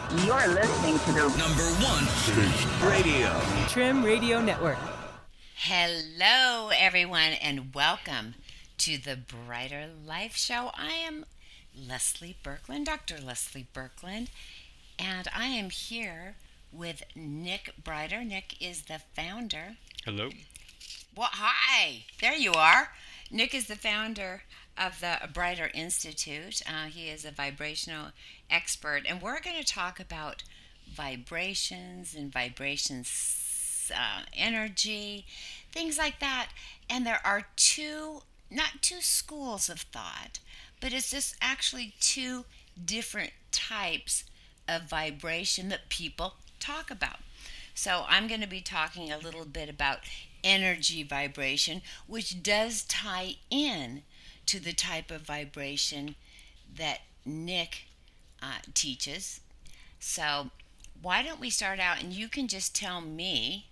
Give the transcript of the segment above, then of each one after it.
You're listening to the Number one station radio. Trim Radio Network. Hello, everyone, and welcome to the Brighter Life Show. I am Leslie Berkland, Dr. Leslie Berkland, and I am here with Nick Brighter. Nick is the founder. Hello. Well, hi. There you are. Nick is the founder of the Brighter Institute. He is a vibrational expert, and we're going to talk about vibrations and vibrations, energy, things like that. And there are not two schools of thought, but it's just actually two different types of vibration that people talk about. So I'm going to be talking a little bit about energy vibration, which does tie in to the type of vibration that Nick teaches. So why don't we start out and you can just tell me,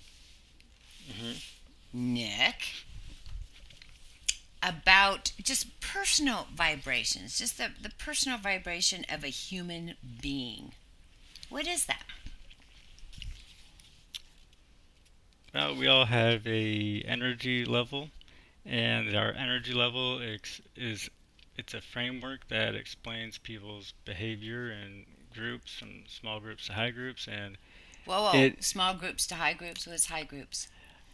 Nick, about just personal vibrations, just the personal vibration of a human being. What is that? Well, we all have a energy level, and our energy level it's a framework that explains people's behavior in groups, from small groups to high groups, and Whoa. Small groups to high groups? What is high groups?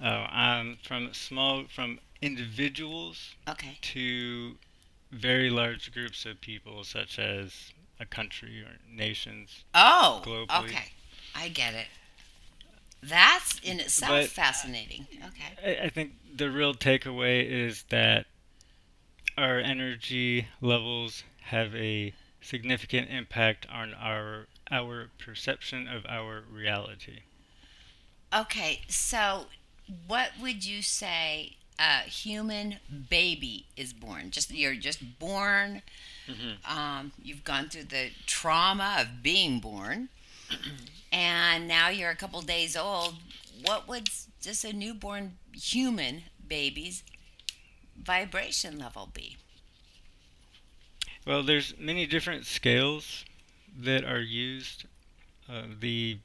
from individuals Okay. to very large groups of people, such as a country or nations. Oh, Globally. okay. I get it. That's in itself But fascinating. Okay. I think the real takeaway is that our energy levels have a significant impact on our perception of our reality. Okay, so what would you say a human baby is born? You're just born. You've gone through the trauma of being born, and now you're a couple days old. What would just a newborn human baby's vibration level be? Well, there's many different scales that are used. The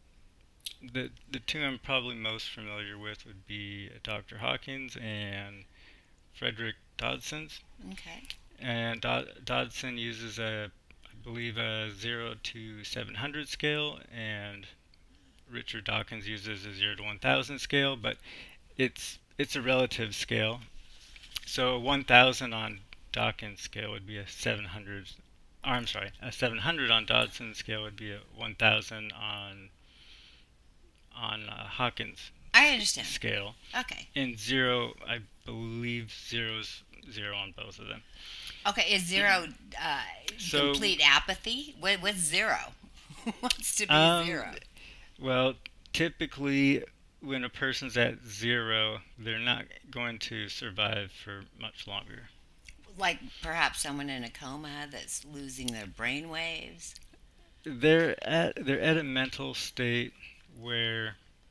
two I'm probably most familiar with would be Dr. Hawkins and Frederick Dodson's. Okay. And Dodson uses I believe a 0 to 700 scale, and Richard Dawkins uses a 0 to 1000 scale, but it's a relative scale. So a 1000 on Dawkins scale would be a 700. A 700 on Dodson's scale would be a 1000 on Hawkins' I understand. scale. Okay. And 0, I believe zero's 0 on both of them. Okay, is zero So- complete apathy? What's zero? What's to be zero? Well, typically when a person's at 0, they're not going to survive for much longer. Like perhaps someone in a coma that's losing their brain waves? They're at a mental state where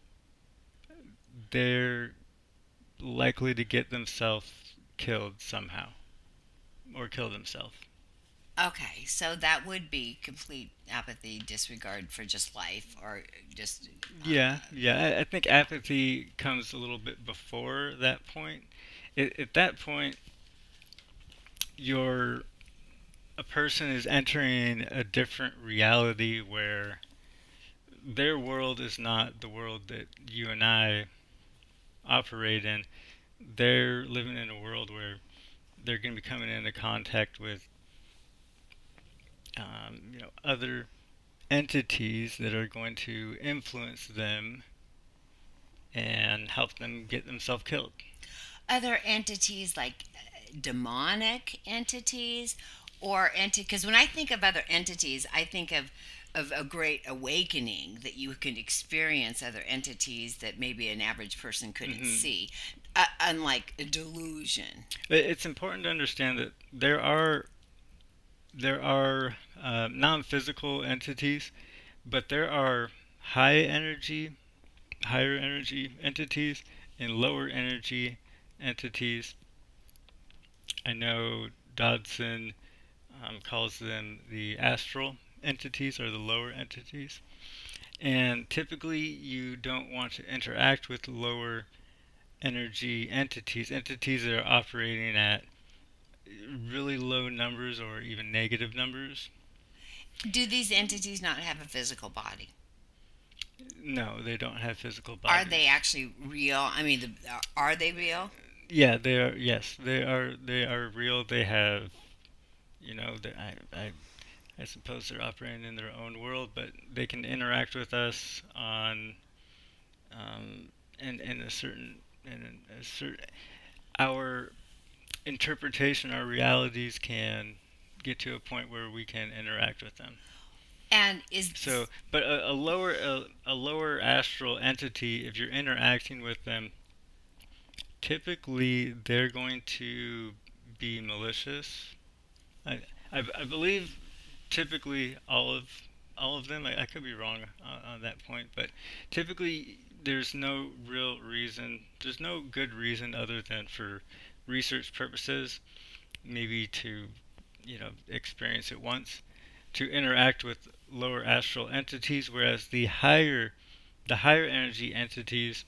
they're likely to get themselves killed somehow, or kill themselves. Okay, so that would be complete apathy, disregard for just life, or just... Yeah. I think apathy comes a little bit before that point. At that point, a person is entering a different reality where their world is not the world that you and I operate in. They're living in a world where they're going to be coming into contact with other entities that are going to influence them and help them get themselves killed. Other entities like demonic entities, or because when I think of other entities, I think of a great awakening that you can experience other entities that maybe an average person couldn't see, unlike a delusion. But it's important to understand that there are non-physical entities, but there are higher energy entities and lower energy entities. I know Dodson calls them the astral entities are the lower entities. And typically, you don't want to interact with lower energy entities that are operating at really low numbers or even negative numbers. Do these entities not have a physical body? No, they don't have physical bodies. Are they actually real? I mean, are they real? Yeah, they are. Yes, they are. They are real. They have, I suppose they're operating in their own world, but they can interact with us on, in a certain, our interpretation, our realities can get to a point where we can interact with them. And is so, but a lower astral entity, if you're interacting with them, typically they're going to be malicious. I believe typically all of them. I could be wrong on that point, but typically there's no real reason. There's no good reason other than for research purposes, maybe to experience it once, to interact with lower astral entities, whereas the higher energy entities,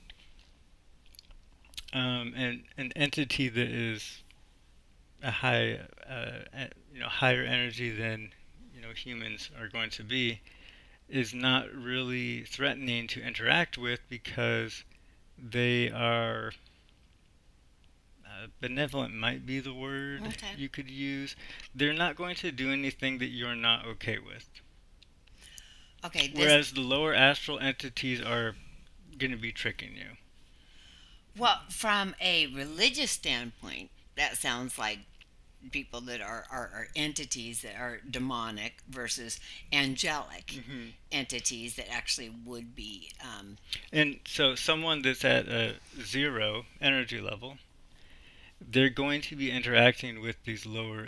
and an entity that is a higher energy than humans are going to be, is not really threatening to interact with because they are benevolent might be the word you could use. They're not going to do anything that you're not okay with. Okay. Whereas the lower astral entities are going to be tricking you. Well, from a religious standpoint, that sounds like people that are entities that are demonic versus angelic entities that actually would be. And so someone that's at a 0 energy level, they're going to be interacting with these lower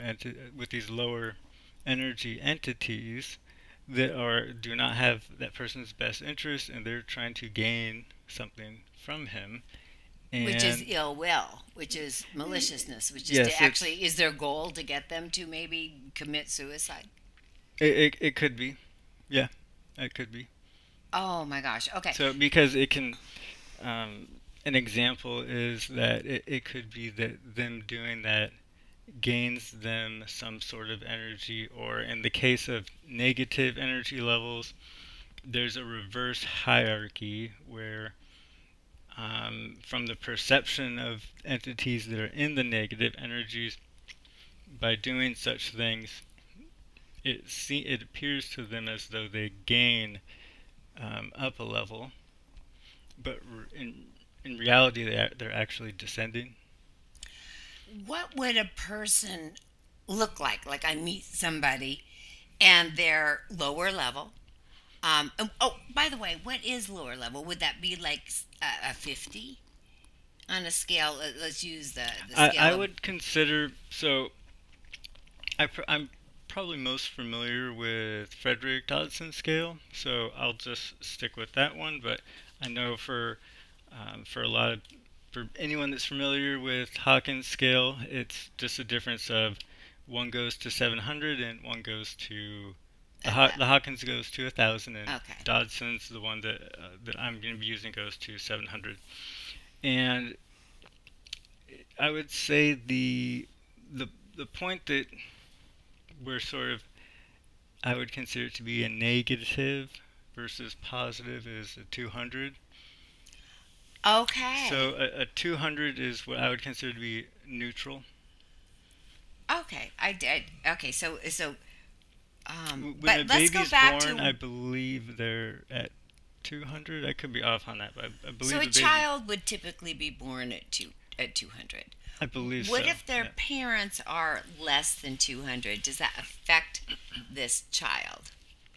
energy entities that do not have that person's best interest, and they're trying to gain something from him. Which is ill will, which is maliciousness, which is is their goal to get them to maybe commit suicide? It could be. Yeah, it could be. Oh my gosh, okay. So because it can, an example is that it could be that them doing that gains them some sort of energy, or in the case of negative energy levels, there's a reverse hierarchy where from the perception of entities that are in the negative energies, by doing such things, it appears to them as though they gain up a level, but in reality they're actually descending. What would a person look like? Like I meet somebody and they're lower level. By the way, what is lower level? Would that be like a 50 on a scale? Let's use the scale. I would consider, so I'm probably most familiar with Frederick Dodson's scale, so I'll just stick with that one. But I know for anyone that's familiar with Hawkins' scale, it's just a difference of one goes to 700 and one goes to the Hawkins goes to 1,000, and Dodson's, the one that I'm going to be using, goes to 700. And I would say the point that we're sort of, I would consider to be a negative versus positive, is a 200. Okay. So a 200 is what I would consider to be neutral. Okay, I did. Okay, so. When but a let's baby's go back born, to. I believe they're at 200. I could be off on that, but I believe. So a child would typically be born at 200. I believe so. What if their parents are less than 200? Does that affect this child?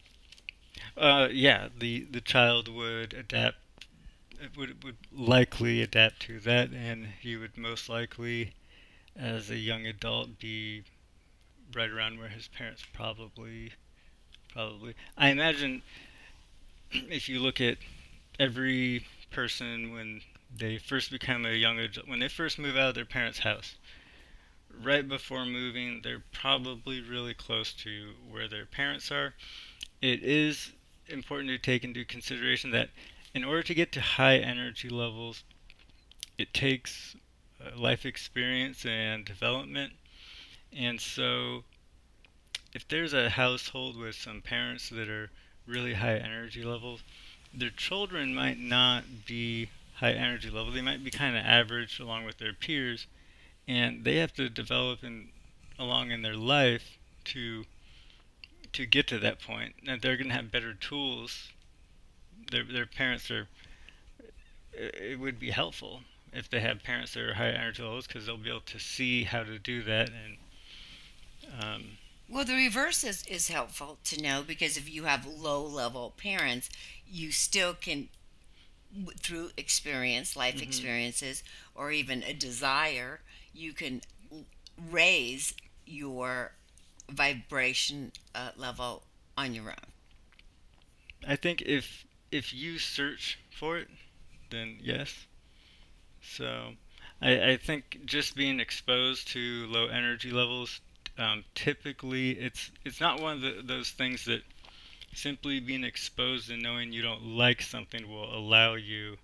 Yeah, the child would adapt. Would likely adapt to that, and he would most likely, as a young adult, be right around where his parents probably. I imagine if you look at every person when they first become a young adult, when they first move out of their parents' house, right before moving, they're probably really close to where their parents are. It is important to take into consideration that in order to get to high energy levels, it takes life experience and development. And so, if there's a household with some parents that are really high energy levels, their children might not be high energy level. They might be kind of average along with their peers, and they have to develop along in their life to get to that point. And they're going to have better tools. Their parents are. It would be helpful if they have parents that are high energy levels because they'll be able to see how to do that. And Well, the reverse is helpful to know because if you have low level parents, you still can, through experience, life experiences, or even a desire, you can raise your vibration level on your own. I think if you search for it, then yes. So I think just being exposed to low energy levels, typically it's not one of those things that simply being exposed and knowing you don't like something will allow you.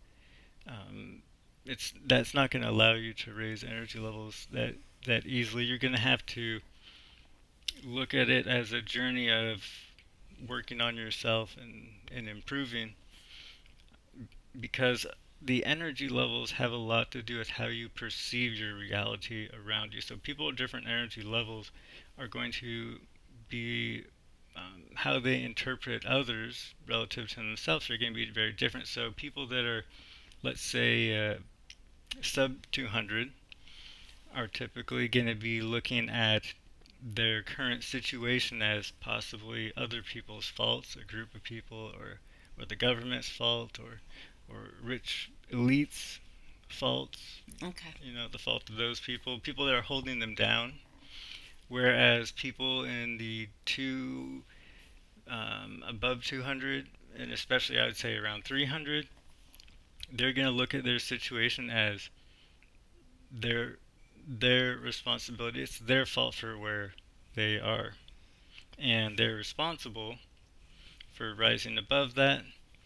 That's not going to allow you to raise energy levels that easily. You're going to have to look at it as a journey of working on yourself and improving because the energy levels have a lot to do with how you perceive your reality around you. So people at different energy levels are going to be how they interpret others relative to themselves are going to be very different. So people that are, let's say, sub 200 are typically going to be looking at their current situation as possibly other people's faults, a group of people, or the government's fault, or rich elites' faults. Okay. The fault of those people that are holding them down. Whereas people in the above 200, and especially I would say around 300, they're going to look at their situation as their responsibility. It's their fault for where they are, and they're responsible for rising above that.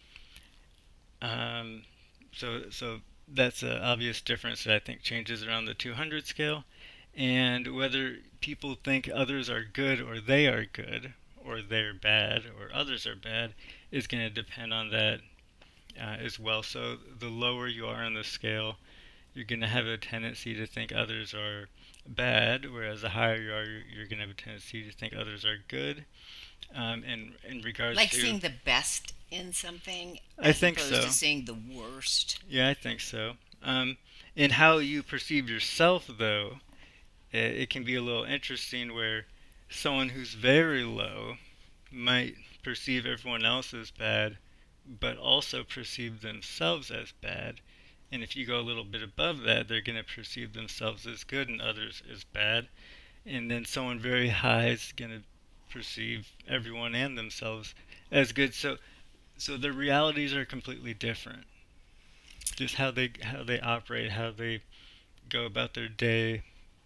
So that's an obvious difference that I think changes around the 200 scale. And whether people think others are good or they are good, or they're bad or others are bad, is going to depend on that as well. So the lower you are on the scale, you're going to have a tendency to think others are bad, whereas the higher you are, you're going to have a tendency to think others are good. In regards Like to seeing the best in something I as think opposed so. to seeing the worst. Yeah, I think so. In how you perceive yourself, though, it can be a little interesting where someone who's very low might perceive everyone else as bad, but also perceive themselves as bad. And if you go a little bit above that, they're going to perceive themselves as good and others as bad. And then someone very high is going to perceive everyone and themselves as good. So their realities are completely different. Just how they operate, how they go about their day.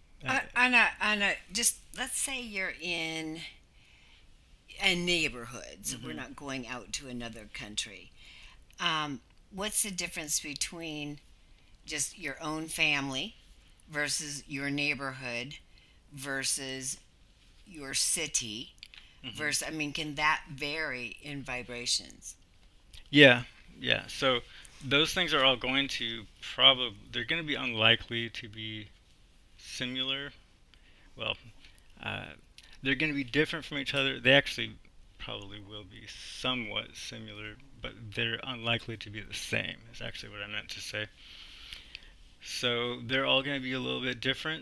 Just let's say you're in a neighborhood, so we're not going out to another country. What's the difference between just your own family versus your neighborhood versus your city versus, I mean, can that vary in vibrations? Yeah, yeah. So those things are all going to they're going to be unlikely to be similar. Well, uh, they're going to be different from each other. They actually probably will be somewhat similar, but they're unlikely to be the same, is actually what I meant to say. So they're all going to be a little bit different.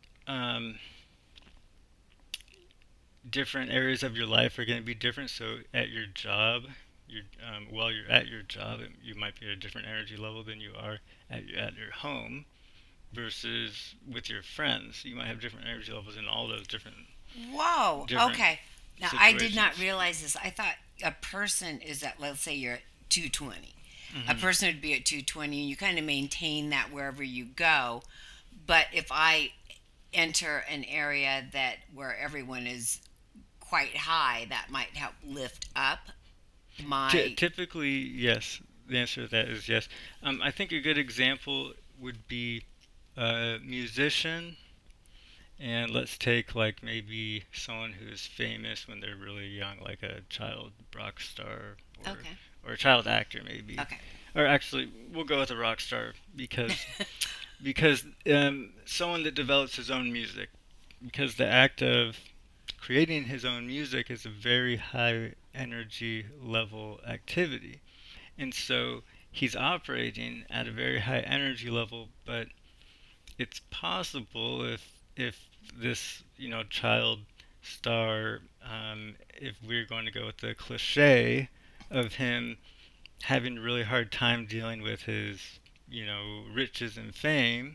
Different areas of your life are going to be different. So at your job, while you're at your job, you might be at a different energy level than you are at your home versus with your friends. You might have different energy levels in all those different Whoa. different Okay. Now I did not situations. realize this. I thought a person is at, let's say you're at 220. A person would be at 220 and you kind of maintain that wherever you go. But if I enter an area that where everyone is quite high, that might help lift up my. Typically, yes. The answer to that is yes. I think a good example would be a musician, and let's take like maybe someone who's famous when they're really young, like a child rock star or Okay. or a child actor maybe. Okay. Or actually, we'll go with a rock star because someone that develops his own music, because the act of creating his own music is a very high energy level activity. And so he's operating at a very high energy level, but it's possible if this, child star, if we're going to go with the cliche of him having a really hard time dealing with his, riches and fame,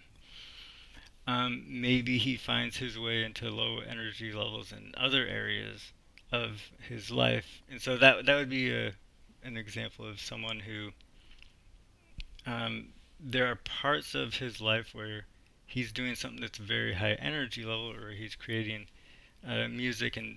maybe he finds his way into low energy levels in other areas of his life, and so that would be an example of someone who, there are parts of his life where he's doing something that's very high energy level, or he's creating music, and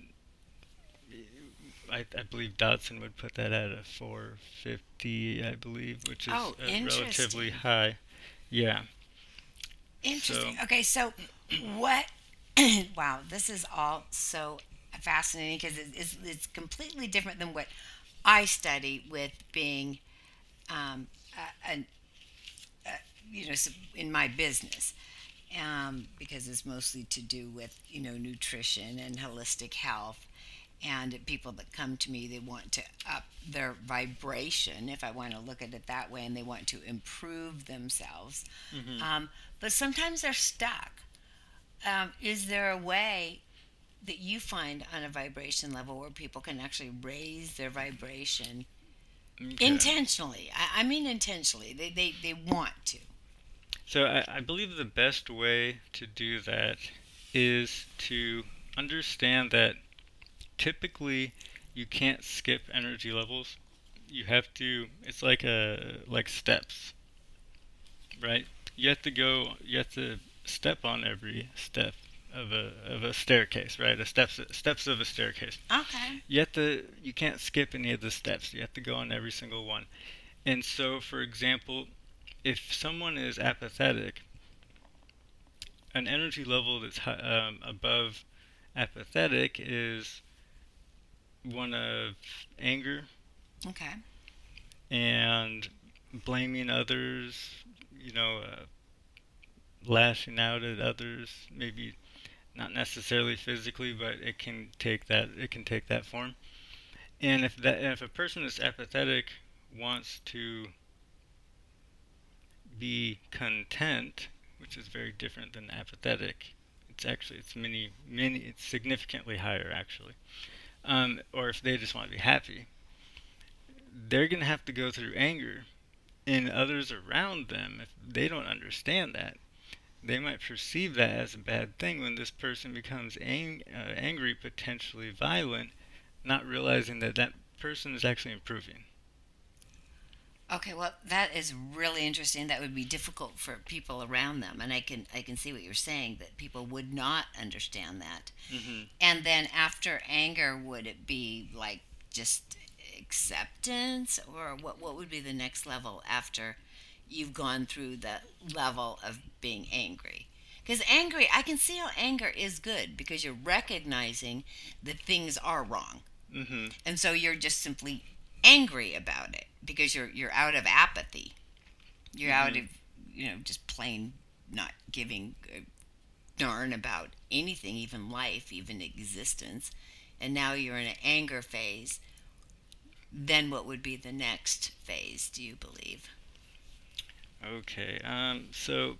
I believe Dodson would put that at a 450, I believe, which is Oh, relatively interesting. high. Yeah. Interesting. So, Okay, so what? Wow, this is all so fascinating because it's completely different than what I study with being, um, a, in my business, because it's mostly to do with nutrition and holistic health. And people that come to me, they want to up their vibration, if I want to look at it that way, and they want to improve themselves. hmm Um, but sometimes they're stuck. Is there a way that you find on a vibration level where people can actually raise their vibration okay. intentionally? I mean, intentionally. They want to. So I believe the best way to do that is to understand that typically you can't skip energy levels. You have to. It's like steps, right? You have to step on every step of a staircase, right? A steps of a staircase. Okay. You can't skip any of the steps. You have to go on every single one. And so, for example, if someone is apathetic, an energy level that's above apathetic is one of anger Okay. and blaming others, lashing out at others, maybe not necessarily physically, but it can take that form. And if a person is apathetic wants to be content, which is very different than apathetic, it's significantly higher actually. Or if they just want to be happy, they're going to have to go through anger, and others around them, if they don't understand that, they might perceive that as a bad thing when this person becomes angry, potentially violent, not realizing that that person is actually improving. Okay, well, that is really interesting. That would be difficult for people around them, and I can see what you're saying, that people would not understand that. hmm And then after anger, would it be like just acceptance, or what would be the next level after you've gone through the level of being angry? Because angry, I can see how anger is good because you're recognizing that things are wrong, hmm and so you're just simply angry about it because you're out of apathy. You're out hmm of just plain not giving a darn about anything, even life, even existence. And now you're in an anger phase. Then what would be the next phase, do you believe? Okay. So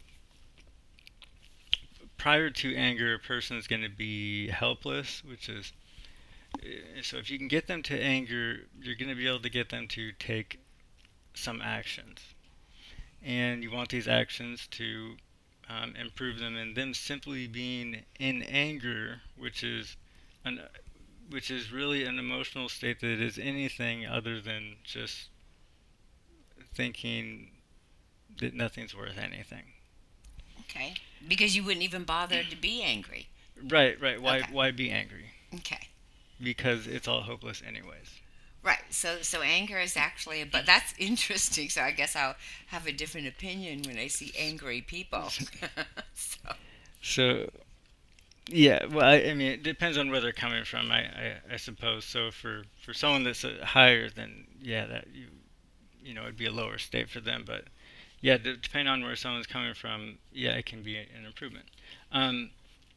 prior to anger, a person is going to be helpless, which is so if you can get them to anger, you're going to be able to get them to take some actions, and you want these actions to improve them, and them simply being in anger, an which is really an emotional state that is anything other than just thinking that nothing's worth anything. Okay. Because you wouldn't even bother to be angry. Right, right. Why Okay. why be angry? Okay. Because it's all hopeless anyways. Right. So anger is actually, but that's interesting. So I guess I'll have a different opinion when I see angry people. So So yeah, well, I mean, it depends on where they're coming from. I suppose. So for someone that's higher, then yeah, that it'd be a lower state for them. But yeah, depending on where someone's coming from, yeah, it can be an improvement. Um,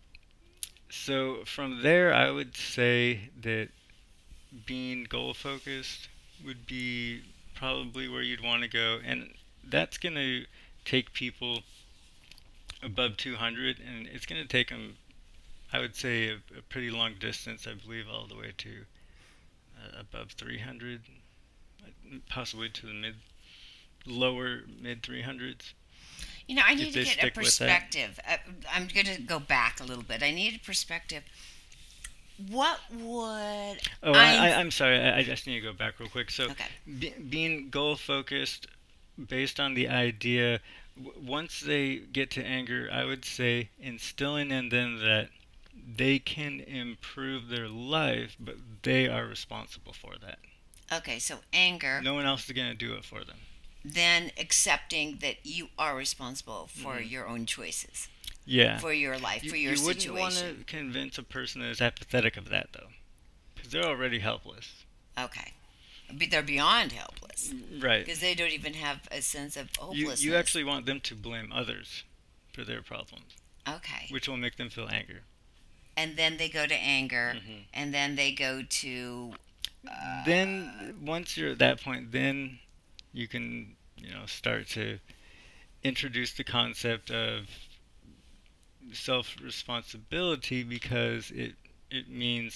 so from there, I would say that being goal focused would be probably where you'd want to go, and that's gonna take people above 200, and it's gonna take them, I would say, a pretty long distance. I believe all the way to above 300, possibly to the lower mid 300s. I If need to they get a stick with that. perspective. I'm going to go back a little bit. I need a perspective. What would Oh, I? I'm sorry. I just need to go back real quick. So, Okay. being goal focused, based on the idea, once they get to anger, I would say instilling in them that they can improve their life, but they are responsible for that. Okay. So anger, No one else is going to do it for them. then accepting that you are responsible for Mhm. your own choices, Yeah. for your life, for your You wouldn't want situation. to convince a person that is apathetic of that, though, because they're already helpless. Okay. They're beyond helpless Right. because they don't even have a sense of hopelessness. You actually want them to blame others for their problems, Okay. which will make them feel anger. And then they go to anger, Hmm. and then they go to. Then once you're at that point, then you can start to introduce the concept of self responsibility, because it means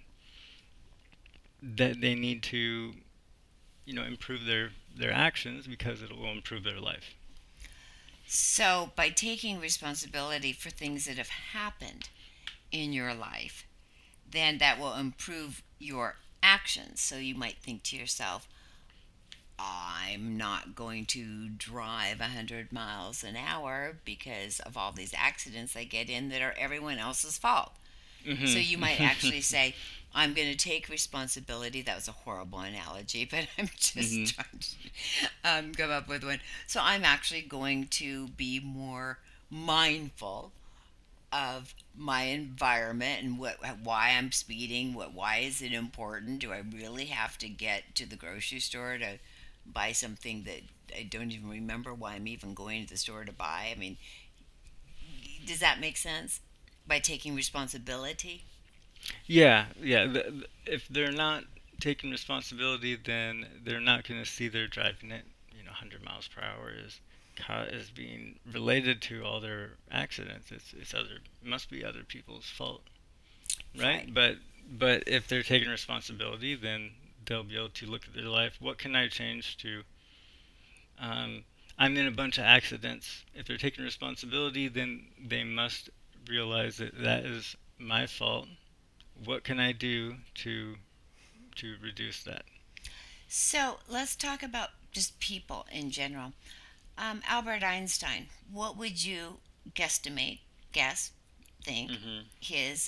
that they need to improve their actions, because it will improve their life. So, by taking responsibility for things that have happened in your life, then that will improve your actions. So, you might think to yourself, I'm not going to drive 100 miles an hour because of all these accidents I get in that are everyone else's fault. So you might actually Hmm. say, I'm going to take responsibility. That was a horrible analogy, but I'm Hmm. just trying to come up with one. So I'm actually going to be more mindful of my environment and why I'm speeding. Why is it important? Do I really have to get to the grocery store to buy something that I don't even remember why I'm even going to the store to buy? I mean, does that make sense? By taking responsibility. Yeah, yeah. If they're not taking responsibility, then they're not going to see they're driving it, 100 miles per hour is being related to all their accidents. It's must be other people's fault, right? Right. But if they're taking responsibility, then they'll be able to look at their life. What can I change to? Um, I'm in a bunch of accidents. If they're taking responsibility, then they must realize that that is my fault. What can I do to reduce that? So let's talk about just people in general. Albert Einstein, what would you guesstimate, guess, think Hmm. his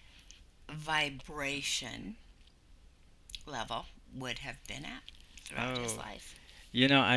vibration level would have been at throughout his Oh, life? you know,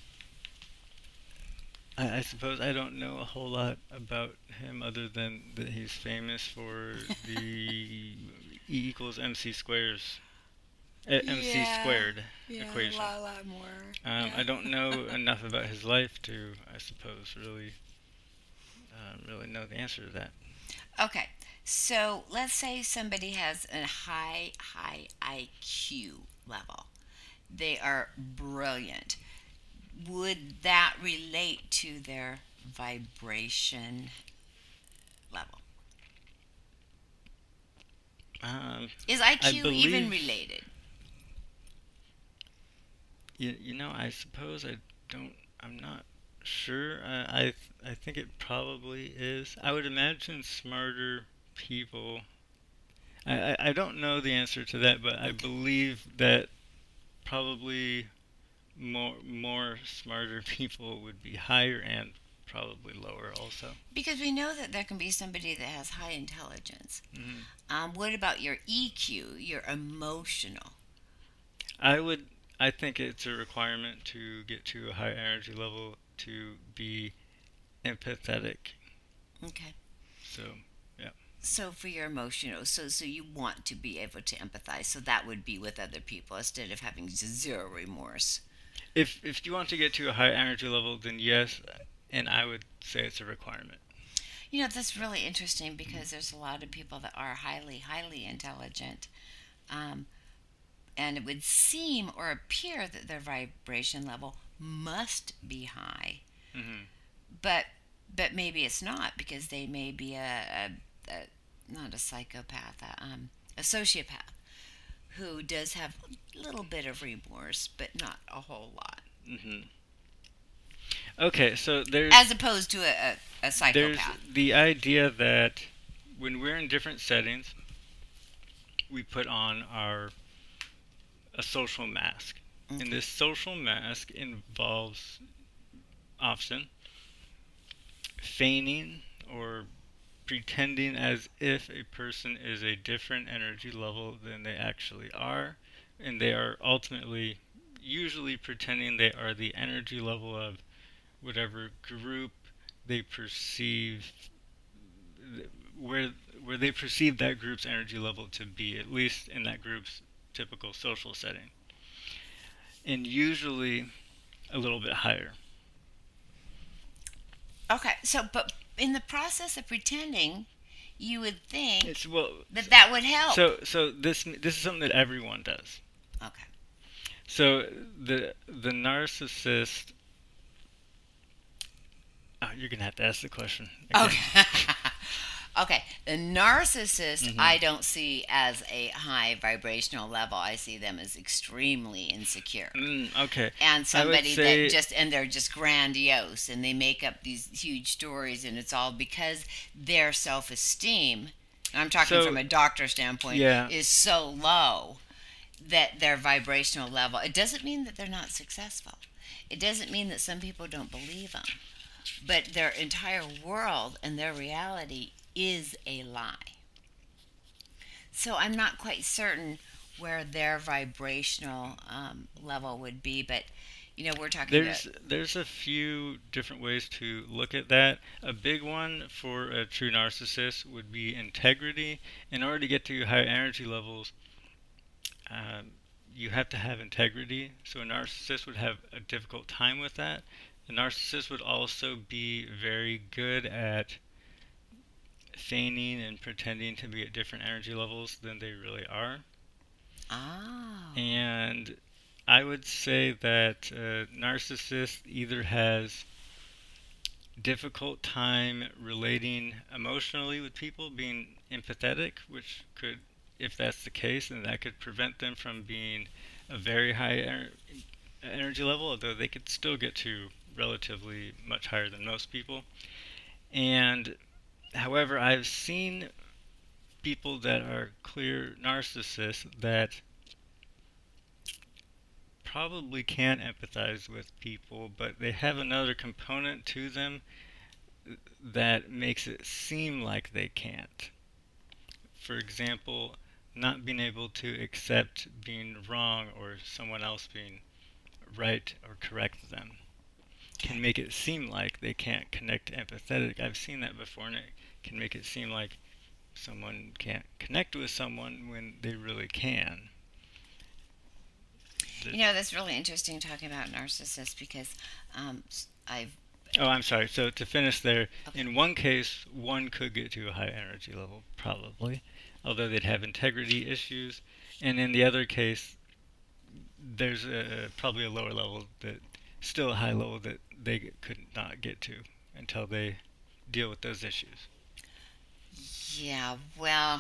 I suppose I don't know a whole lot about him, other than that he's famous for the E equals MC squares, MC Yeah, squared yeah, a equation. lot more. I Yeah. don't know enough about his life to, I suppose, really know the answer to that. Okay, so let's say somebody has a high IQ level. They are brilliant. Would that relate to their vibration level? Um, Is I IQ even believe, related? I suppose I don't. I'm not sure. I think it probably is. I would imagine smarter people. I don't know the answer to that, but I Okay. believe that probably more smarter people would be higher and probably lower also. Because we know that there can be somebody that has high intelligence. What about your EQ, your emotional? I I think it's a requirement to get to a high energy level to be empathetic. Okay. So, yeah. So for your emotional, so you want to be able to empathize. So that would be with other people instead of having zero remorse. If you want to get to a high energy level, then yes, and I would say it's a requirement. You know, that's really interesting because there's a lot of people that are highly, highly intelligent. Um, and it would seem or appear that their vibration level must be high. Hmm. But but maybe it's not because they may be a not a psychopath, a sociopath who does have a little bit of remorse, but not a whole lot. Hmm. Okay, so As opposed to a there's psychopath. the idea that when we're in different settings, we put on a social mask. And Okay. this social mask involves often feigning or pretending as if a person is a different energy level than they actually are. And they are ultimately usually pretending they are the energy level of whatever group they perceive where where they perceive that group's energy level to be, at least in that group's typical social setting, and usually a little bit higher. Okay, so but in the process of pretending, you would think It's well, that that would help. so this is something that everyone does. Okay. So the narcissist. Oh, you're gonna have to ask the question again. Okay. Okay. The narcissist, Hmm. I don't see as a high vibrational level. I see them as extremely insecure. Okay. And I would somebody say that just, and they're just grandiose and they make up these huge stories, and it's all because their self esteem, I'm talking so. from a doctor standpoint, Yeah. is so low that their vibrational level, it doesn't mean that they're not successful. It doesn't mean that some people don't believe them, but their entire world and their reality is a lie. So I'm not quite certain where their vibrational level would be, but we're talking about. There's a few different ways to look at that. A big one for a true narcissist would be integrity. In order to get to higher energy levels, um, you have to have integrity. So a narcissist would have a difficult time with that. A narcissist would also be very good at feigning and pretending to be at different energy levels than they really are. Oh. And I would say that a narcissist either has difficult time relating emotionally with people, being empathetic, which could, if that's the case, then that could prevent them from being a very high energy level, although they could still get to relatively much higher than most people. And however, I've seen people that are clear narcissists that probably can empathize with people, but they have another component to them that makes it seem like they can't. For example, not being able to accept being wrong or someone else being right or correct them can make it seem like they can't connect empathetic. I've seen that before, and it can make it seem like someone can't connect with someone when they really can. That's really interesting talking about narcissists because I've. Oh, I'm sorry. So to finish there, Okay. in one case, one could get to a high energy level, probably, although they'd have integrity issues. And in the other case, there's probably a lower level that, still a high level that they could not get to until they deal with those issues. Yeah, well,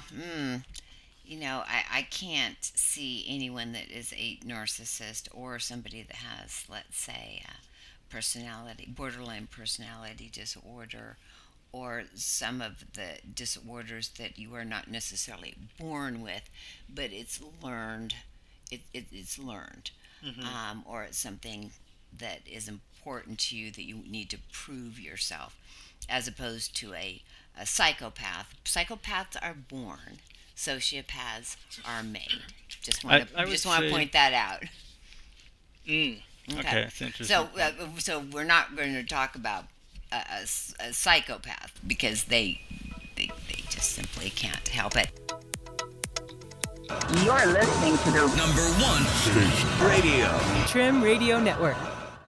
I can't see anyone that is a narcissist or somebody that has, let's say, borderline personality disorder, or some of the disorders that you are not necessarily born with, but it's learned. It's learned, Hmm. or it's something that is important to you that you need to prove yourself, as opposed to a psychopath. Psychopaths are born, sociopaths are made. Just want I to would want to say- point that out. Okay, that's interesting. So we're not going to talk about a psychopath because they just simply can't help it. You're listening to the Number one station radio. Trim Radio Network.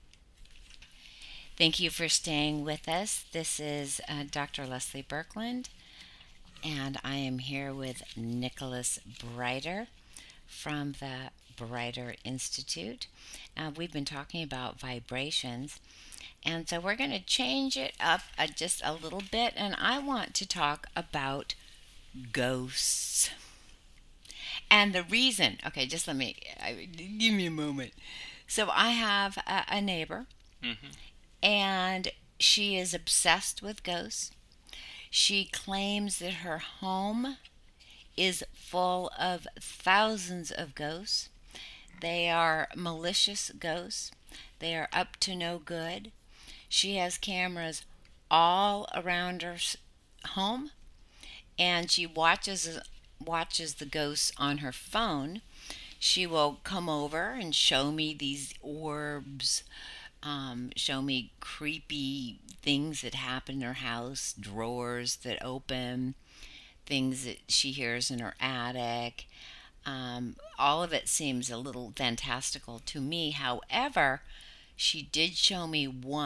Thank you for staying with us. This is Dr. Leslie Birkeland, and I am here with Nicholas Brighter from the Brighter Institute. We've been talking about vibrations, and so we're going to change it up just a little bit, and I want to talk about ghosts. And the reason, okay, just give me a moment. So I have a neighbor, and she is obsessed with ghosts. She claims that her home is full of thousands of ghosts. They are malicious ghosts. They are up to no good. She has cameras all around her home, and she watches the ghosts on her phone. She will come over and show me these orbs, show me creepy things that happen in her house, drawers that open, things that she hears in her attic. All of it seems a little fantastical to me. However, she did show me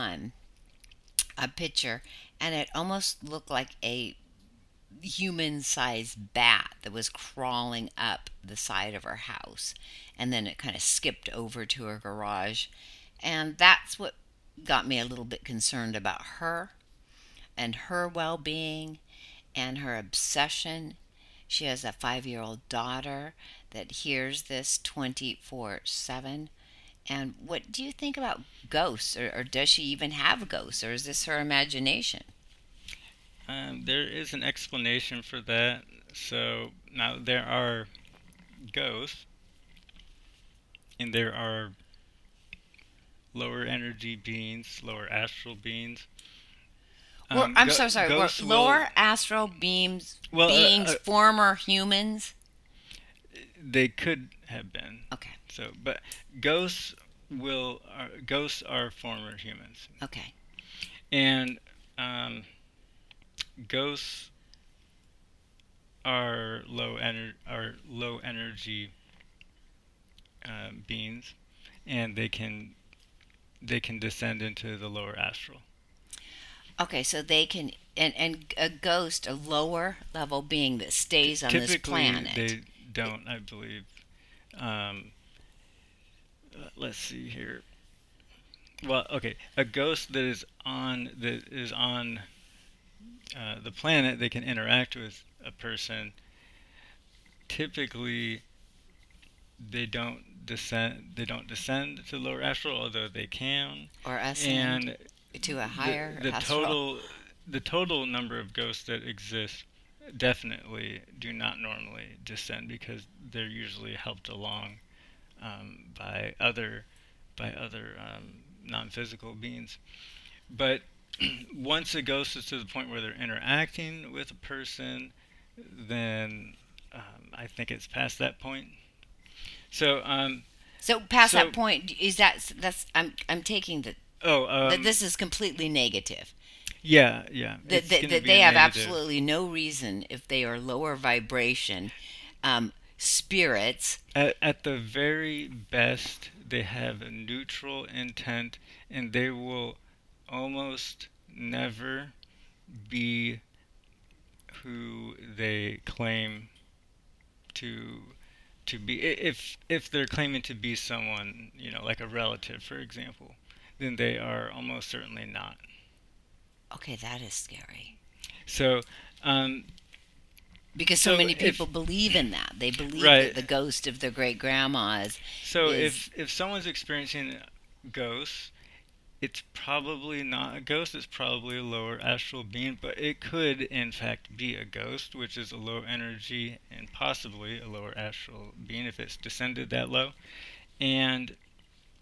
a picture, and it almost looked like a human-sized bat that was crawling up the side of her house, and then it kind of skipped over to her garage, and that's what got me a little bit concerned about her and her well-being and her obsession. She has a 5-year-old daughter that hears this 24/7. And what do you think about ghosts, or does she even have ghosts, or is this her imagination? There is an explanation for that. So now there are ghosts, and there are lower energy beings, lower astral beings. I'm so sorry. Ghosts Lower astral beings, Well, former humans. they could have been. Okay. So, but ghosts are former humans, Okay. and ghosts are low energy beings, and they can descend into the lower astral. Okay, so they can, and a ghost, a lower level being that stays on this Typically, planet. they don't, I believe. Let's see here. Well, okay, a ghost that is on the planet, they can interact with a person. Typically, they don't descend to lower astral, although they can. Or ascend And to a higher the astral. total number of ghosts that exist definitely do not normally descend, because they're usually helped along by other non-physical beings. But once a ghost is to the point where they're interacting with a person, then I think it's past that point. So So past so- that point, is that's I'm taking that this is completely negative. yeah. That it's gonna be they a have negative. absolutely no reason, if they are lower vibration spirits. At the very best, they have a neutral intent, and they will almost never be who they claim to be. If they're claiming to be someone, like a relative, for example, then they are almost certainly not. Okay, that is scary. So, Because so So many if- people believe in that. They believe Right. that the ghost of their great grandmas. So is- if someone's experiencing ghosts, it's probably not a ghost. It's probably a lower astral being, but it could in fact be a ghost, which is a low energy and possibly a lower astral being if it's descended that low. And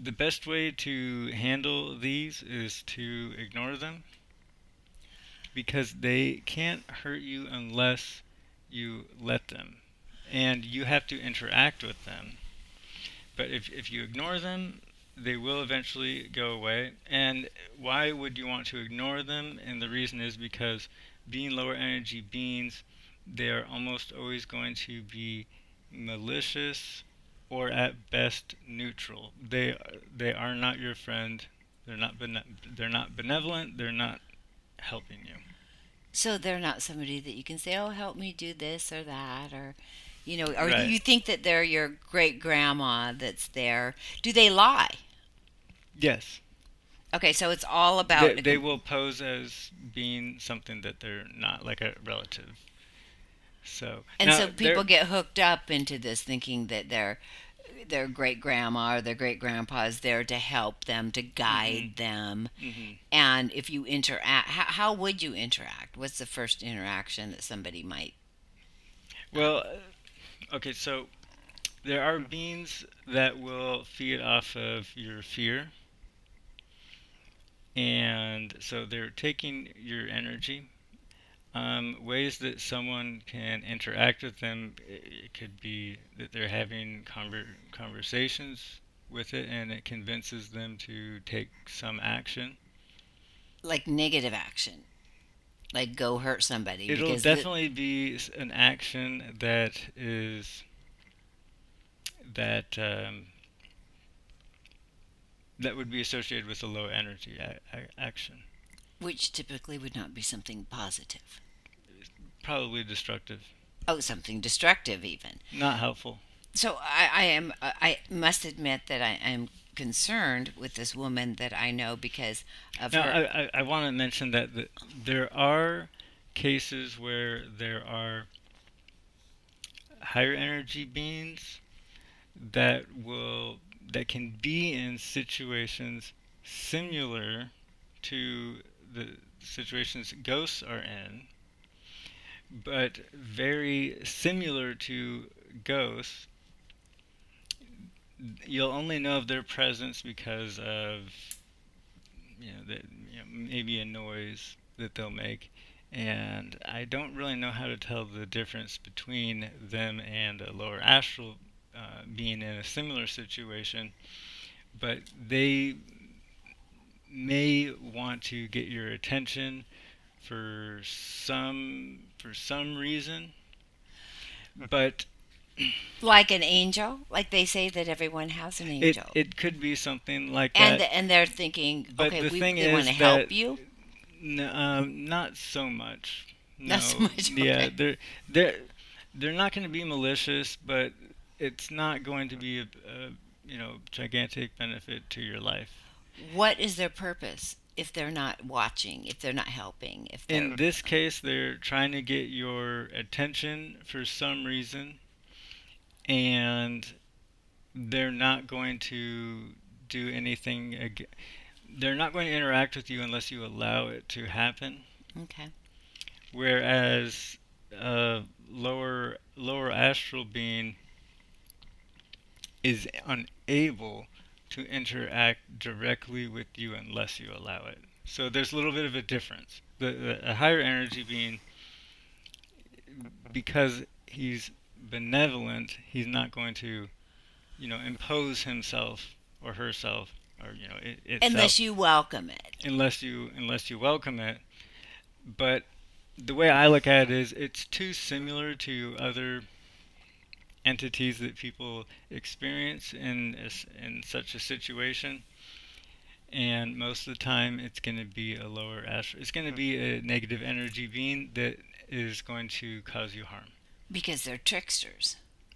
the best way to handle these is to ignore them, because they can't hurt you unless you let them. And you have to interact with them. But if you ignore them, they will eventually go away. And why would you want to ignore them? And the reason is because being lower energy beings, they are almost always going to be malicious or at best neutral. They are not your friend. They're not benevolent. They're not helping you. So they're not somebody that you can say, "Oh, help me do this or that," or or Right. you think that they're your great grandma that's there. Do they lie? Yes. Okay, so it's all about They will pose as being something that they're not, like a relative. So and now so people get hooked up into this thinking that their great grandma or their great grandpa is there to help them, to guide them. hmm And if you interact, how would you interact? What's the first interaction that somebody might? Well, okay, so there are beings that will feed off of your fear, and so they're taking your energy. Ways that someone can interact with them, it could be that they're having conversations with it, and it convinces them to take some action. Like negative action, like go hurt somebody It'll because definitely be an action that that would be associated with a low energy action. which typically would not be something positive. Probably destructive, Oh, something destructive even. not helpful. So I must admit that I am concerned with this woman that I know because of Now, her. I want to mention that there are cases where there are higher energy beings that can be in situations similar to the situations ghosts are in, but very similar to ghosts. You'll only know of their presence because of maybe a noise that they'll make. And I don't really know how to tell the difference between them and a lower astral being in a similar situation, but they may want to get your attention for some reason. But Like an angel, like they say that everyone has an it angel, it could be something like and that. and they're thinking, But okay, the thing they want is to help that you. not so much. Not No. so much. Yeah, Okay. they're they're not going to be malicious, but it's not going to be a gigantic benefit to your life. What is their purpose if they're not watching, if they're not helping, if In they're this case, they're trying to get your attention for some reason, and they're not going to do anything. They're not going to interact with you unless you allow it to happen. okay? Whereas a lower astral being is unable to interact directly with you unless you allow it. So there's a little bit of a difference. A higher energy being, because he's benevolent, he's not going to, impose himself or herself or itself Unless you welcome it. unless you welcome it. But the way I look at it is it's too similar to other entities that people experience in such a situation, and most of the time it's going to be a lower astral. It's going to be a negative energy being that is going to cause you harm. Because they're tricksters.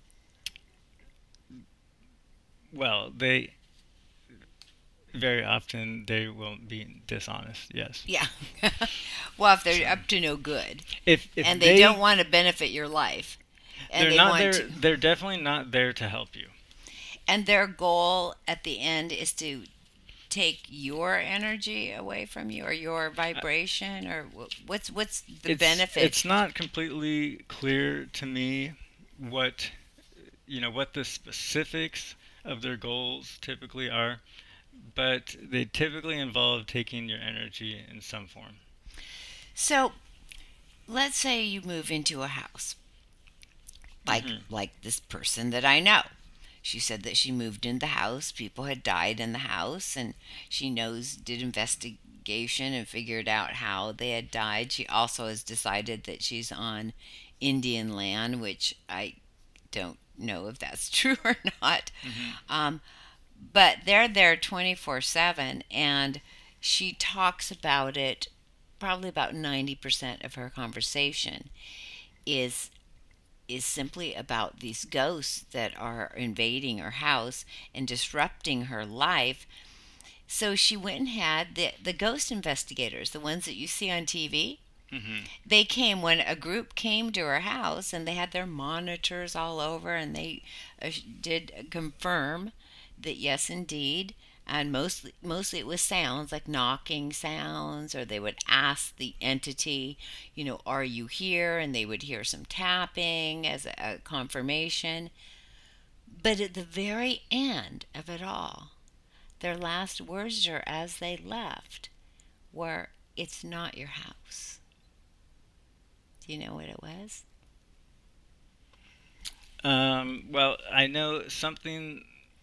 Well, they very often they will be dishonest. Yes. Yeah. Well, if they're up to no good If and they don't want to benefit your life, and they're they not want there, to, they're definitely not there to help you. and their goal at the end is to take your energy away from you or your vibration or what's the benefit? It's not completely clear to me what what the specifics of their goals typically are, but they typically involve taking your energy in some form. So let's say you move into a house, like this person that I know. She said that she moved in the house, people had died in the house, and she did investigation and figured out how they had died. She also has decided that she's on Indian land, which I don't know if that's true or not. Um, but they're there 24/7, and she talks about it. Probably about 90% of her conversation is simply about these ghosts that are invading her house and disrupting her life. So she went and had the ghost investigators, the ones that you see on TV. Hmm. They came when a group came to her house, and they had their monitors all over, and they did confirm that yes, indeed. And mostly it was sounds like knocking sounds, or they would ask the entity, are you here? And they would hear some tapping as a confirmation. But at the very end of it all, their last words are as they left were, "It's not your house." Do you know what it was? Well, I know something.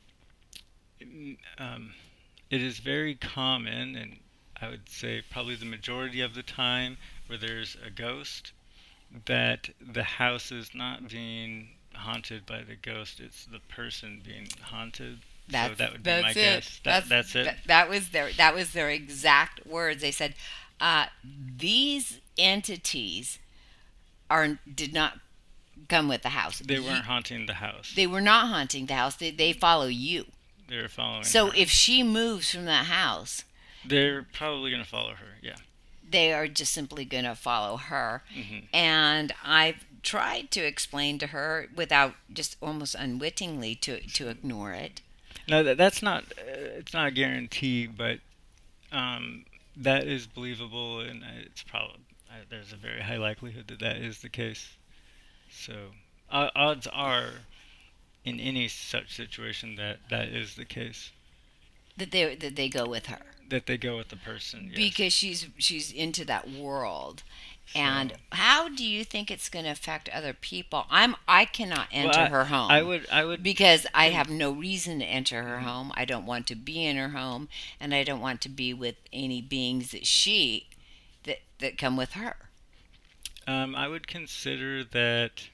It is very common, and I would say probably the majority of the time, where there's a ghost, that the house is not being haunted by the ghost; it's the person being haunted. So that would be my That's it. guess. That's it. That was their exact words. They said, "These entities did not come with the house. They weren't haunting the house. They were not haunting the house. They follow you. They were following So her. if she moves from that house, They're probably going to follow her, yeah. they are just simply going to follow her." Hmm. And I've tried to explain to her without just almost unwittingly to ignore it. No, that's not, it's not a guarantee, but that is believable, and it's probably, there's a very high likelihood that that is the case. So, odds are, in any such situation, that that is the case. That they go with her That they go with the person, yes. because she's into that world. So- And how do you think it's going to affect other people? I cannot enter Well, her home. I would, because I have no reason to enter her home. I don't want to be in her home, and I don't want to be with any beings that come with her. I would consider that,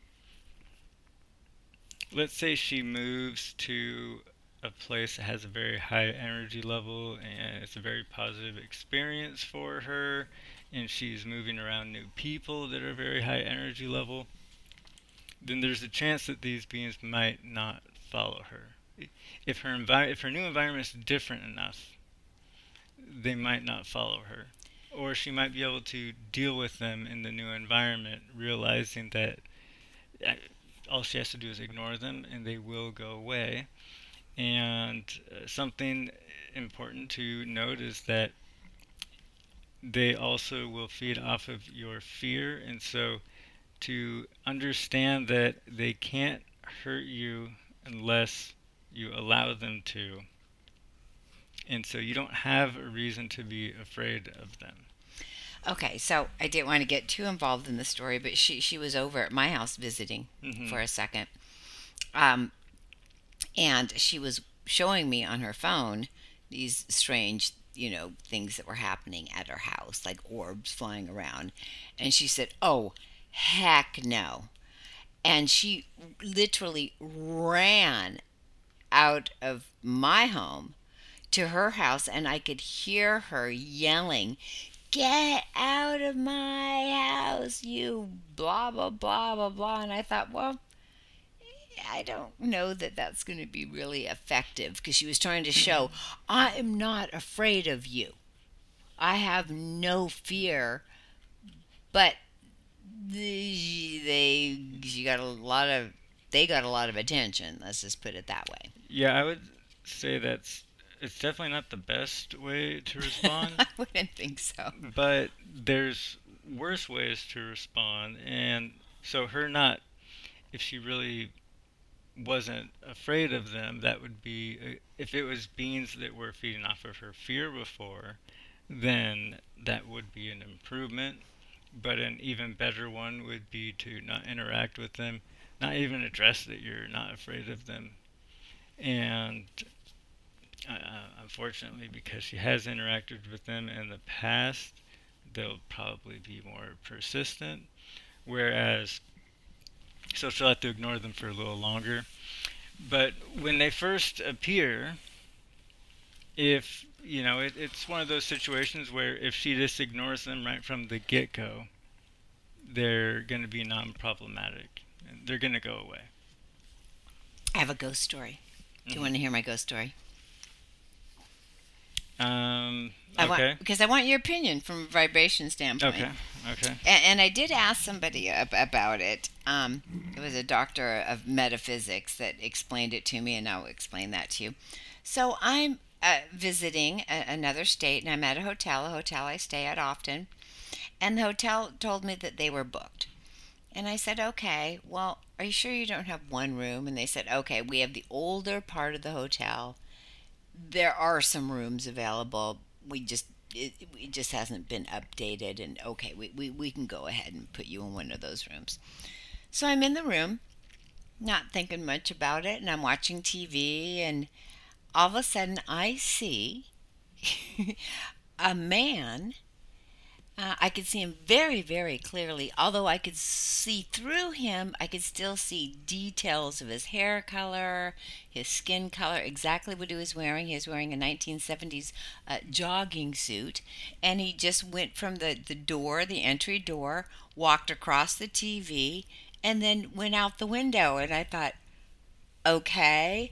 let's say she moves to a place that has a very high energy level and it's a very positive experience for her, and she's moving around new people that are very high energy level, then there's a chance that these beings might not follow her. If her new environment is different enough, they might not follow her. Or she might be able to deal with them in the new environment, realizing that uh, all she has to do is ignore them and they will go away. And something important to note is that they also will feed off of your fear. And so to understand that they can't hurt you unless you allow them to. And so you don't have a reason to be afraid of them. Okay, so I didn't want to get too involved in the story, but she was over at my house visiting for a second. And she was showing me on her phone these strange, things that were happening at her house, like orbs flying around. And she said, "Oh, heck no." And she literally ran out of my home to her house, and I could hear her yelling, "Get out of my house, you blah, blah, blah, blah, blah." And I thought, well, I don't know that that's going to be really effective, because she was trying to show, I am not afraid of you. I have no fear. But she got a lot of they got a lot of attention. Let's just put it that way. Yeah, I would say it's definitely not the best way to respond, I wouldn't think so. but there's worse ways to respond. And so her not, if she really wasn't afraid of them, that would be, if it was beings that were feeding off of her fear before, then that would be an improvement. But an even better one would be to not interact with them, not even address that you're not afraid of them. And unfortunately, because she has interacted with them in the past, they'll probably be more persistent. Whereas, so she'll have to ignore them for a little longer. But when they first appear, if it's one of those situations where if she just ignores them right from the get-go, they're going to be non-problematic. They're going to go away. I have a ghost story. Do you want to hear my ghost story? Okay. Because I want your opinion from a vibration standpoint. Okay. And I did ask somebody about it. It was a doctor of metaphysics that explained it to me, and I'll explain that to you. So I'm visiting another state, and I'm at a hotel I stay at often. And the hotel told me that they were booked. And I said, okay, well, are you sure you don't have one room? And they said, okay, we have the older part of the hotel. There are some rooms available. It just hasn't been updated. And okay, we can go ahead and put you in one of those rooms. So I'm in the room, not thinking much about it. And I'm watching TV. And all of a sudden I see a man. I could see him very, very clearly. Although I could see through him, I could still see details of his hair color, his skin color, exactly what he was wearing. He was wearing a 1970s jogging suit. And he just went from the door, the entry door, walked across the TV, and then went out the window. And I thought, okay,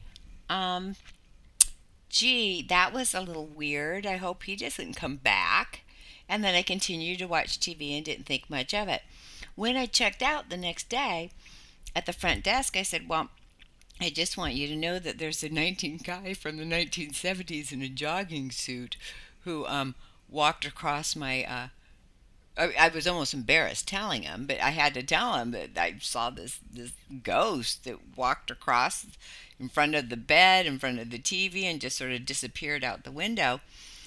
gee, that was a little weird. I hope he doesn't come back. And then I continued to watch TV and didn't think much of it. When I checked out the next day at the front desk, I said, well, I just want you to know that there's a guy from the 1970s in a jogging suit who walked across my... I was almost embarrassed telling him, but I had to tell him that I saw this ghost that walked across in front of the bed, in front of the TV, and just sort of disappeared out the window.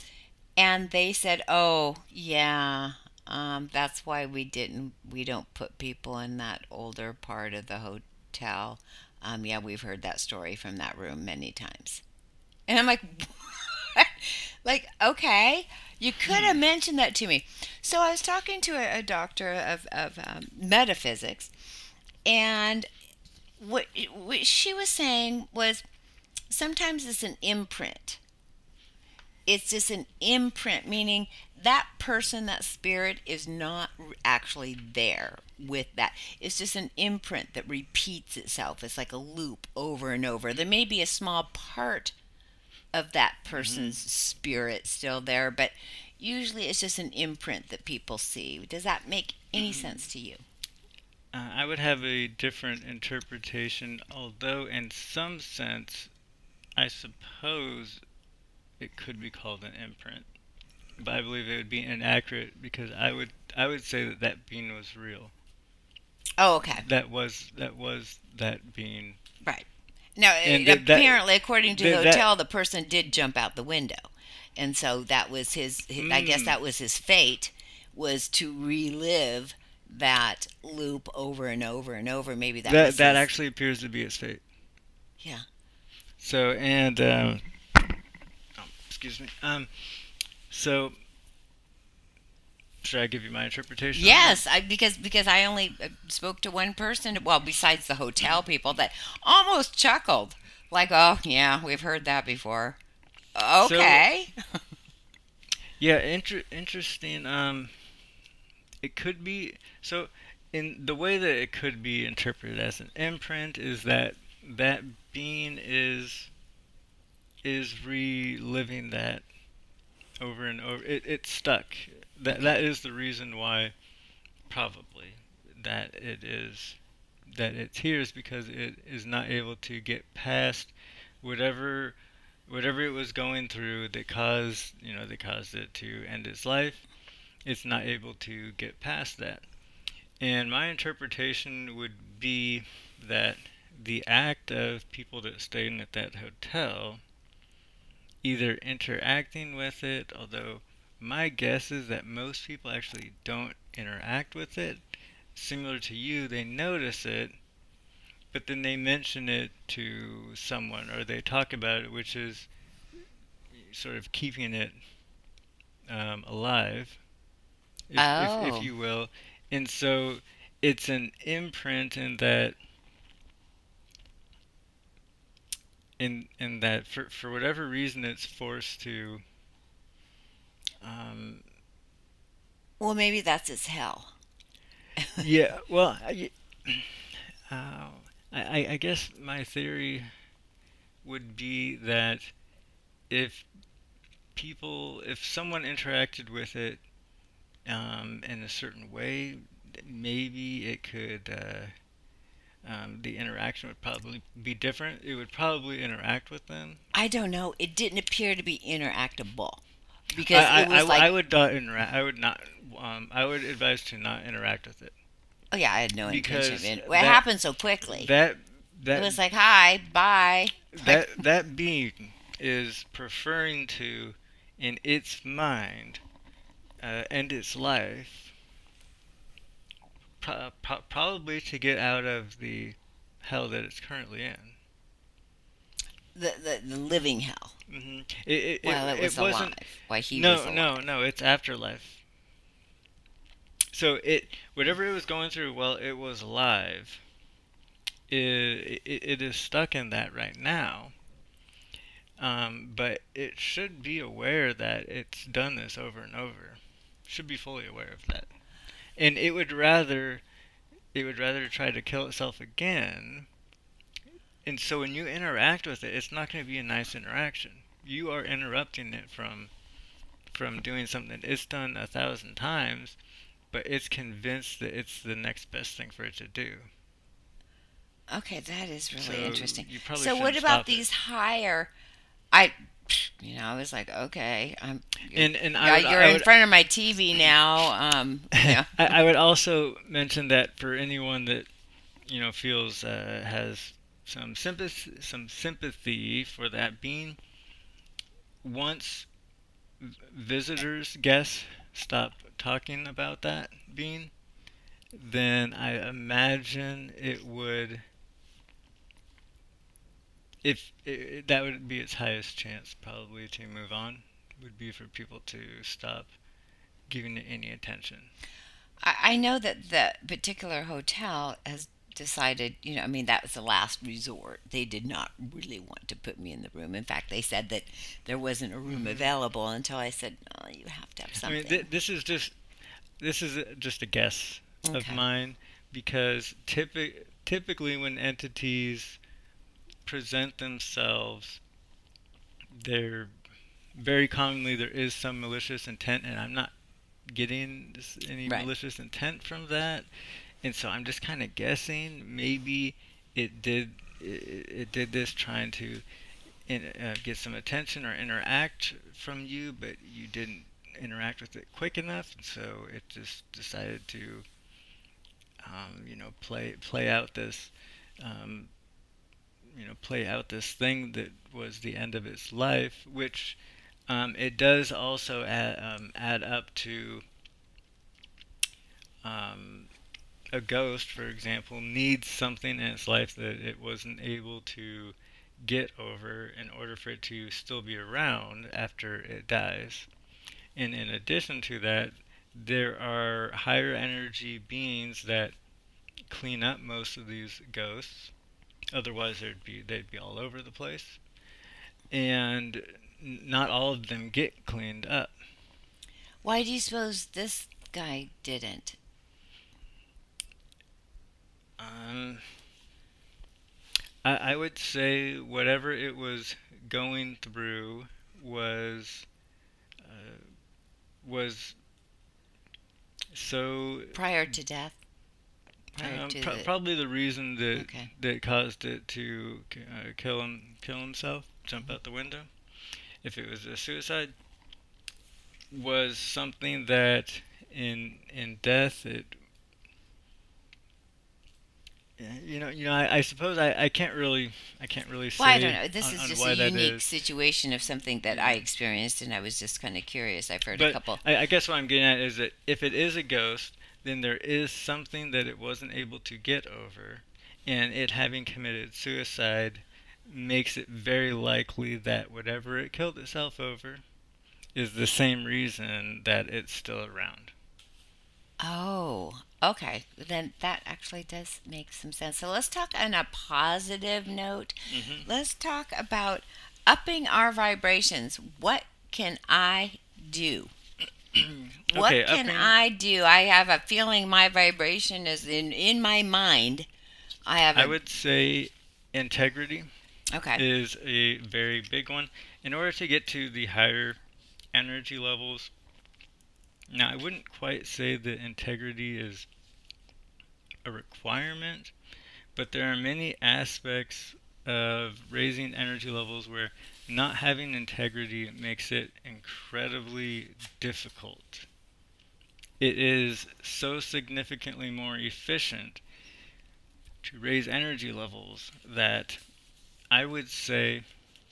And they said, "Oh, yeah, that's why we don't put people in that older part of the hotel. Yeah, we've heard that story from that room many times." And I'm like, "What?" Like, okay, you could have mentioned that to me. So I was talking to a doctor of metaphysics, and what she was saying was sometimes it's an imprint. It's just an imprint, meaning that person, that spirit is not actually there with that. It's just an imprint that repeats itself. It's like a loop over and over. There may be a small part of that person's spirit still there, but usually it's just an imprint that people see. Does that make any sense to you? I would have a different interpretation, although in some sense, I suppose it could be called an imprint, but I believe it would be inaccurate because I would say that being was real. Oh, okay. That was that being. Right. Now, apparently, according to the hotel, the person did jump out the window, and so that was his I guess that was his fate, was to relive that loop over and over and over. Maybe that actually appears to be his fate. Yeah. So excuse me. So, should I give you my interpretation? Yes, because I only spoke to one person, well, besides the hotel people, that almost chuckled. Like, oh, yeah, we've heard that before. Okay. So, yeah, interesting. It could be... So, in the way that it could be interpreted as an imprint is that being is reliving that over and over. It's stuck. That is the reason why, probably, that it's here is because it is not able to get past whatever it was going through that caused it to end its life. It's not able to get past that. And my interpretation would be that the act of people that stayed at that hotel either interacting with it, although my guess is that most people actually don't interact with it. Similar to you, they notice it, but then they mention it to someone or they talk about it, which is sort of keeping it alive, if Oh. you will. And so it's an imprint in that for whatever reason it's forced to um, Well, maybe that's its hell. yeah, well, uh, I guess my theory would be that if if someone interacted with it in a certain way, maybe it could, the interaction would probably be different. It would probably interact with them. I don't know. It didn't appear to be interactable because it was like, I would not interact. I would not. I would advise to not interact with it oh yeah, I had no intention of because it. Well, it happened so quickly. that It that was like, hi, bye. that being is preferring to, in its mind, end its life, probably to get out of the hell that it's currently in. The living hell. While it was It wasn't. alive. While he was No, alive. no, no. It's afterlife. So whatever it was going through while it was alive, it is stuck in that right now. But it should be aware that it's done this over and over. Should be fully aware of that. And it would rather try to kill itself again. And so when you interact with it, it's not going to be a nice interaction. You are interrupting it from doing something it's done 1,000 times, but it's convinced that it's the next best thing for it to do. Okay, that is really So interesting. you probably So what shouldn't about stop it. these higher? I, I was like, okay, And yeah, you're in front of my TV now. Yeah. I would also mention that for anyone that feels has some sympathy for that being, once guests stop talking about that being, then I imagine it would, if that would be its highest chance probably to move on, would be for people to stop giving it any attention. I know that the particular hotel has decided, I mean, that was the last resort. They did not really want to put me in the room. In fact, they said that there wasn't a room available until I said, oh, you have to have I something. mean, this is just a guess of Okay. mine, because typically when entities present themselves, they're very commonly there is some malicious intent, and I'm not getting any Right. malicious intent from that, and so I'm just kind of guessing. Maybe it did this trying to get some attention or interact from you, but you didn't interact with it quick enough, and so it just decided to play out this um, play out this thing that was the end of its life, which it does also add up to um, a ghost, for example, needs something in its life that it wasn't able to get over in order for it to still be around after it dies. And in addition to that, there are higher energy beings that clean up most of these ghosts. Otherwise, they'd be all over the place, and not all of them get cleaned up. Why do you suppose this guy didn't? Um, I would say whatever it was going through was uh, was so Prior to death? Prior to the... probably the reason Okay. that caused it to kill himself, jump out the window. If it was a suicide, was something that in death I suppose I can't really Well, I say don't know. This is on just why a that unique is. situation of something that I experienced, and I was just kind of curious. I've heard a But couple. I guess what I'm getting at is that if it is a ghost, then there is something that it wasn't able to get over, and it having committed suicide makes it very likely that whatever it killed itself over is the same reason that it's still around. Oh, okay. Then that actually does make some sense. So let's talk on a positive note. Hmm. Let's talk about upping our vibrations. What can I do? What Okay, can upping. I do? I have a feeling my vibration is in my mind. I have I a would say integrity okay. is a very big one. In order to get to the higher energy levels, now I wouldn't quite say that integrity is a requirement, but there are many aspects of raising energy levels where not having integrity makes it incredibly difficult. It is so significantly more efficient to raise energy levels that I would say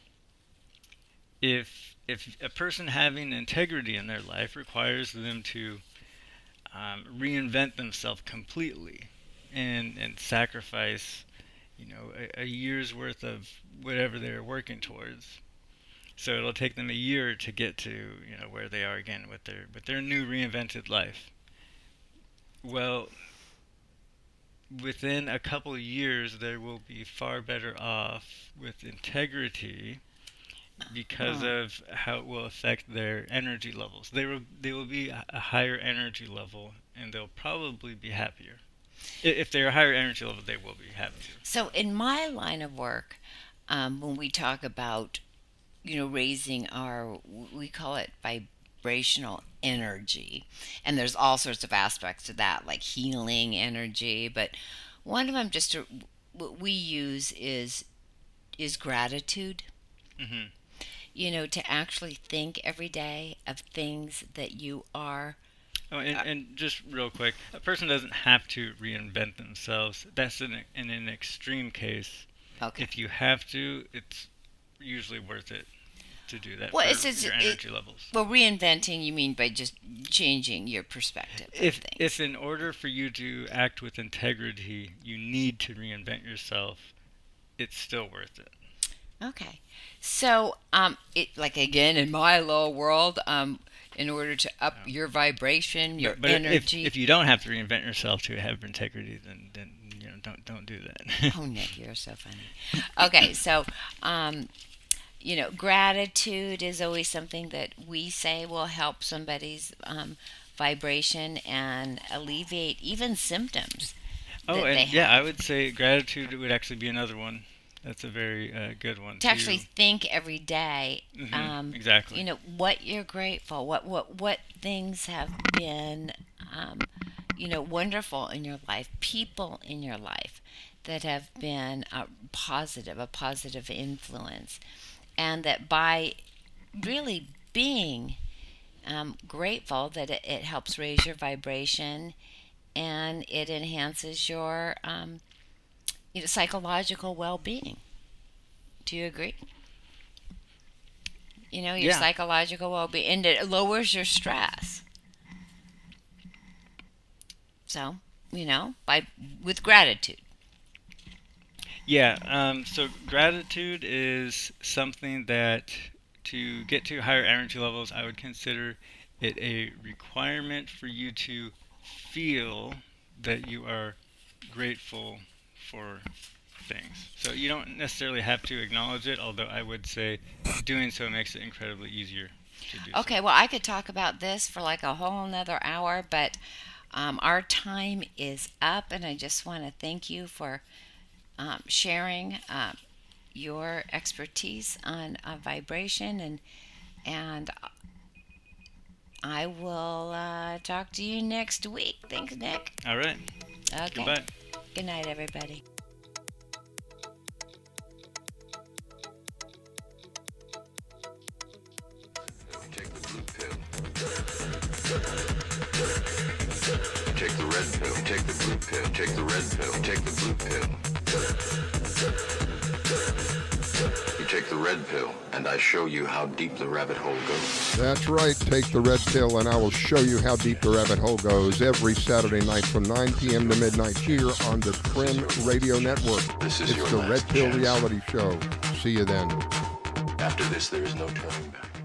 if a person having integrity in their life requires them to reinvent themselves completely and sacrifice a year's worth of whatever they're working towards. So it'll take them a year to get to where they are again with their new reinvented life. Well, within a couple of years, they will be far better off with integrity because Oh. of how it will affect their energy levels. They will be a higher energy level, and they'll probably be happier. If they're a higher energy level, they will be happier. So in my line of work, when we talk about raising our, we call it vibrational energy, and there's all sorts of aspects to that, like healing energy. But one of them, what we use is gratitude. Hmm. To actually think every day of things that you are. Oh, Uh, and just real quick, a person doesn't have to reinvent themselves. That's in an extreme case. okay. If you have to, it's usually worth it to do that Well, for it's your it. energy levels. Well, reinventing, you mean by just changing your perspective of If things. in order for you to act with integrity, you need to reinvent yourself, it's still worth it. Okay. So, it like again in my little world, in order to up Yeah. your vibration, your But if energy. you don't have to reinvent yourself to have integrity, then don't do that. Oh, Nick, you're so funny. Okay, so, um, gratitude is always something that we say will help somebody's vibration and alleviate even symptoms Oh, that they and yeah, I have. would say gratitude would actually be another one. That's a very good one To actually too. think every day, Exactly. what you're grateful, what things have been, um, wonderful in your life, people in your life that have been a positive influence, and that by really being grateful, that it helps raise your vibration and it enhances your psychological well-being. Do you agree? Your Yeah. psychological well-being, and it lowers your stress. So, by with gratitude. Yeah. So gratitude is something that to get to higher energy levels, I would consider it a requirement for you to feel that you are grateful for things. So you don't necessarily have to acknowledge it, although I would say doing so makes it incredibly easier to do so. Okay, well, I could talk about this for like a whole another hour, but our time is up, and I just want to thank you for sharing your expertise on vibration, and I will talk to you next week. Thanks, Nick. All right. Okay. Goodbye. Good night, everybody. Take the blue pill. Take the red pill. take the blue pill, take the red pill, take the blue pill. You take the red pill, and I show you how deep the rabbit hole goes. That's right. Take the red pill, and I will show you how deep the rabbit hole goes every Saturday night from 9 p.m. to midnight here on the Trim Radio Network. This is it's your the last Red Pill chance. Reality Show. See you then. After this, there is no turning back.